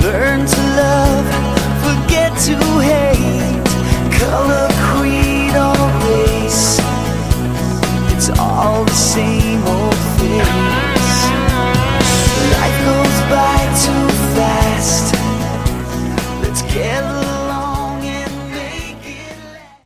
Learn to love, forget to hate. Color, creed, or race, it's all the same old face. Life goes by too fast.